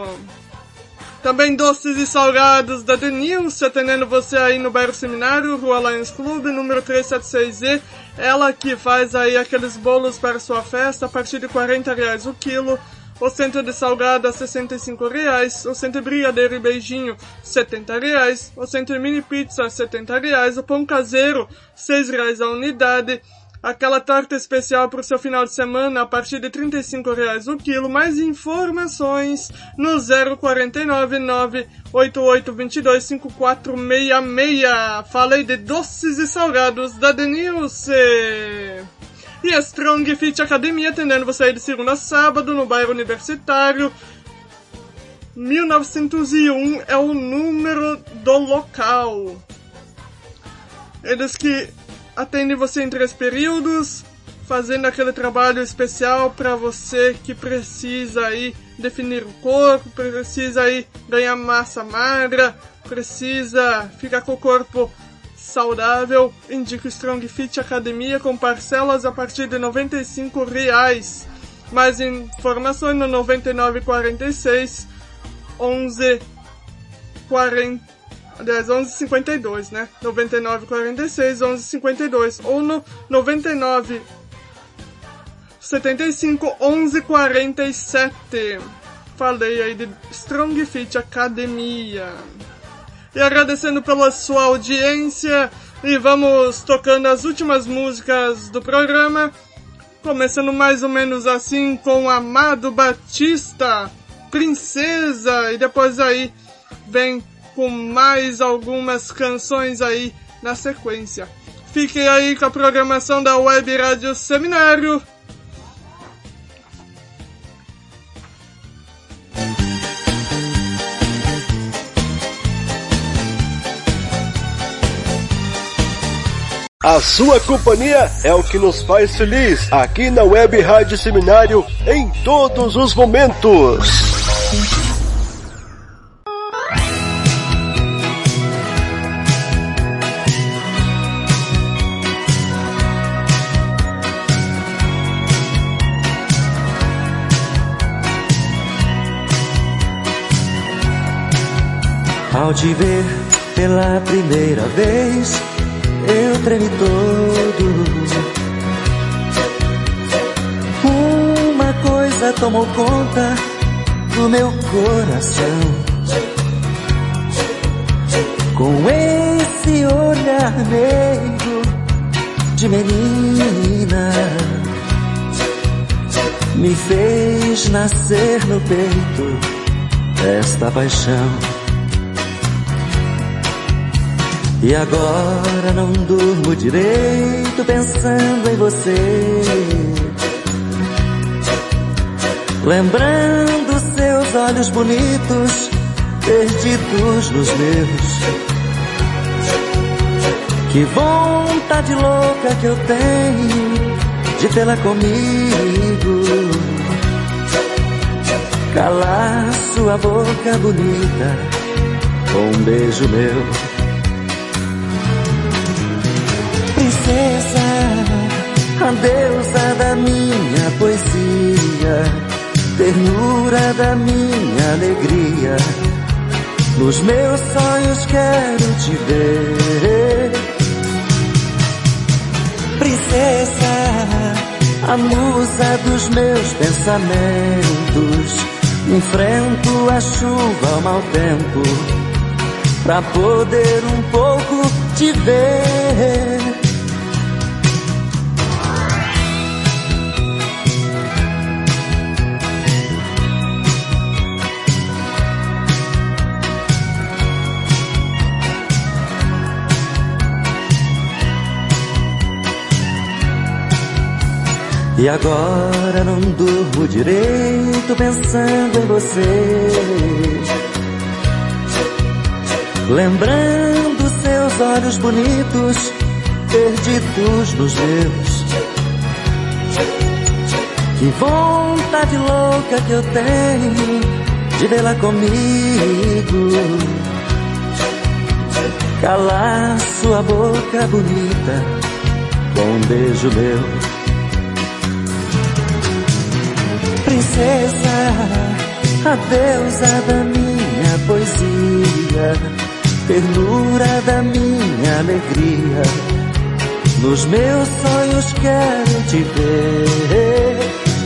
Também doces e salgados da Denilce, atendendo você aí no bairro Seminário, Rua Lions Club, número trezentos e setenta e seis E. Ela que faz aí aqueles bolos para sua festa a partir de quarenta reais o quilo. O centro de salgado a sessenta e cinco reais. O centro de brigadeiro e beijinho, setenta reais. O centro de mini pizza, setenta reais. O pão caseiro, seis reais a unidade. Aquela torta especial para o seu final de semana a partir de trinta e cinco reais o quilo. Mais informações no zero quatro nove, nove oito oito, dois dois, cinco quatro seis seis. Falei de doces e salgados da Denilce. E a Strong Fit Academia, atendendo você aí de segunda a sábado no bairro Universitário. mil novecentos e um é o número do local. Eles que atendem você em três períodos, fazendo aquele trabalho especial para você que precisa aí definir o corpo, precisa aí ganhar massa magra, precisa ficar com o corpo saudável. Indico Strong Fit Academia com parcelas a partir de noventa e cinco reais. Mais informações no noventa e nove, quarenta e seis, onze, quarenta. Aliás, onze cinquenta e dois, né? noventa e nove, quarenta e seis, onze cinquenta e dois. Ou no noventa e nove, setenta e cinco, onze quarenta e sete. Falei aí de Strong Fit Academia. E agradecendo pela sua audiência. E vamos tocando as últimas músicas do programa. Começando mais ou menos assim com Amado Batista, Princesa. E depois aí vem com mais algumas canções aí na sequência. Fiquem aí com a programação da Web Rádio Seminário. A sua companhia é o que nos faz feliz aqui na Web Rádio Seminário em todos os momentos. Ao te ver pela primeira vez, eu tremi todo. Uma coisa tomou conta do meu coração. Com esse olhar meigo de menina, me fez nascer no peito esta paixão. E agora não durmo direito pensando em você, lembrando seus olhos bonitos perdidos nos meus. Que vontade louca que eu tenho de tê-la comigo. Calar sua boca bonita com um beijo meu. Princesa, a deusa da minha poesia, ternura da minha alegria, nos meus sonhos quero te ver. Princesa, a musa dos meus pensamentos, enfrento a chuva, o mau tempo, pra poder um pouco te ver. E agora não durmo direito pensando em você, lembrando seus olhos bonitos perdidos nos meus. Que vontade louca que eu tenho de vê-la comigo, calar sua boca bonita com um beijo meu. Princesa, a deusa da minha poesia, ternura da minha alegria, nos meus sonhos quero te ver.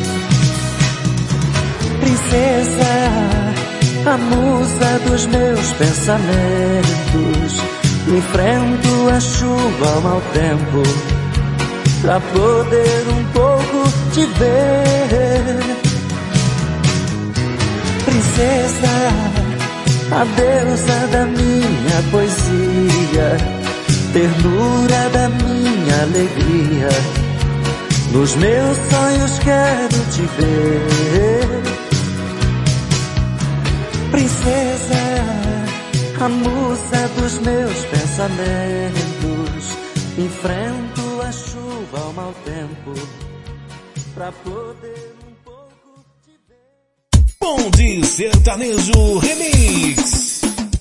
Princesa, a musa dos meus pensamentos, enfrento a chuva, o mau tempo, pra poder um pouco te ver. Princesa, a deusa da minha poesia, ternura da minha alegria, nos meus sonhos quero te ver. Princesa, a musa dos meus pensamentos, enfrento a chuva, o mau tempo, pra poder um pouco te ver. Bonde Sertanejo Remix.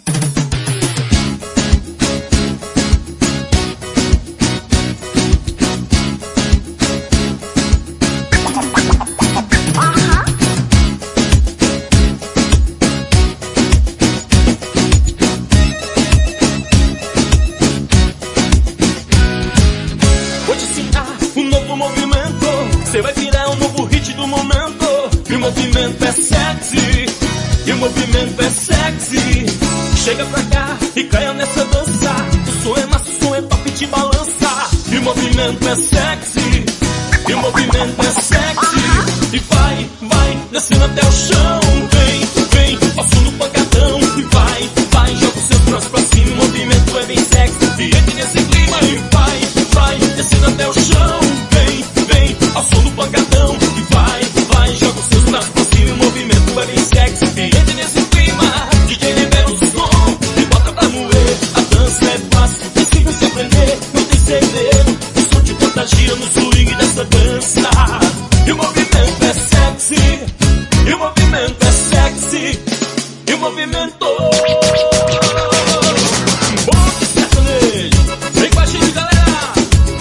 Você vai virar um novo hit do momento. E o movimento é sexy, e o movimento é sexy. Chega pra cá e caia nessa dança. O som é massa, o som é top, te balança. E o movimento é sexy, e o movimento é sexy. E vai, vai, descendo até o chão. Vem, vem, passando o pancadão. E vai, vai, joga os seus braços pra cima. O movimento é bem sexy. E entre nesse clima e vai, vai, descendo até o chão. Vem, vem, ao som do pancadão. E vai, vai, joga os seus braços pra cima. O movimento é bem sexy. E entre nesse clima, D J libera o som e bota pra moer. A dança é fácil, é simples de aprender, não tem segredo. O som te contagia no swing dessa dança. E o movimento é sexy, e o movimento é sexy, e o movimento... Bonde Sertanejo, vem com a gente, galera!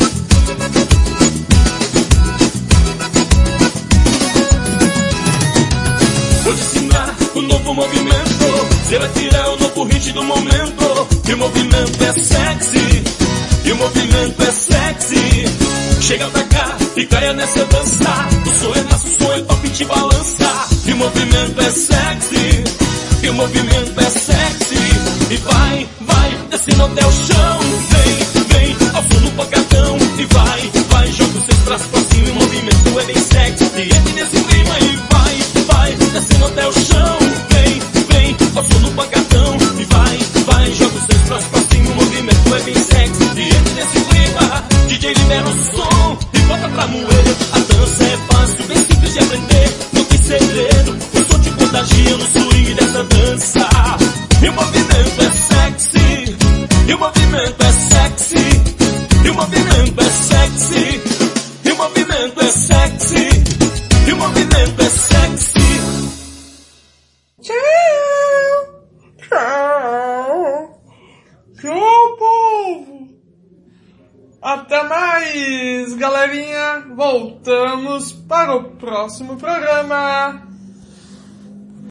Vou te ensinar o novo movimento, você vai tirar o novo hit do momento. E o movimento é sexy, e o movimento é sexy. Chega pra cá e caia nessa dança. O som é massa, o som é top, te balança. E o movimento é sexy, e o movimento é sexy. E vai, vai, descendo até o chão. Vem, vem, ao som do pancadão. E vai, vai, joga os seus braços pra cima. O movimento é bem sexy. E entre nesse clima e vai, vai, descendo até o chão. Vem, vem, ao som do pancadão. E vai, vai, joga os seus braços pra cima. O movimento é bem sexy. E entre nesse clima, D J libera o som e bota pra moer. A dança é fácil, bem simples de aprender, não tem segredo. O som te contagia no swing dessa dança. E o movimento é sexy, e o movimento é sexy, voltamos para o próximo programa.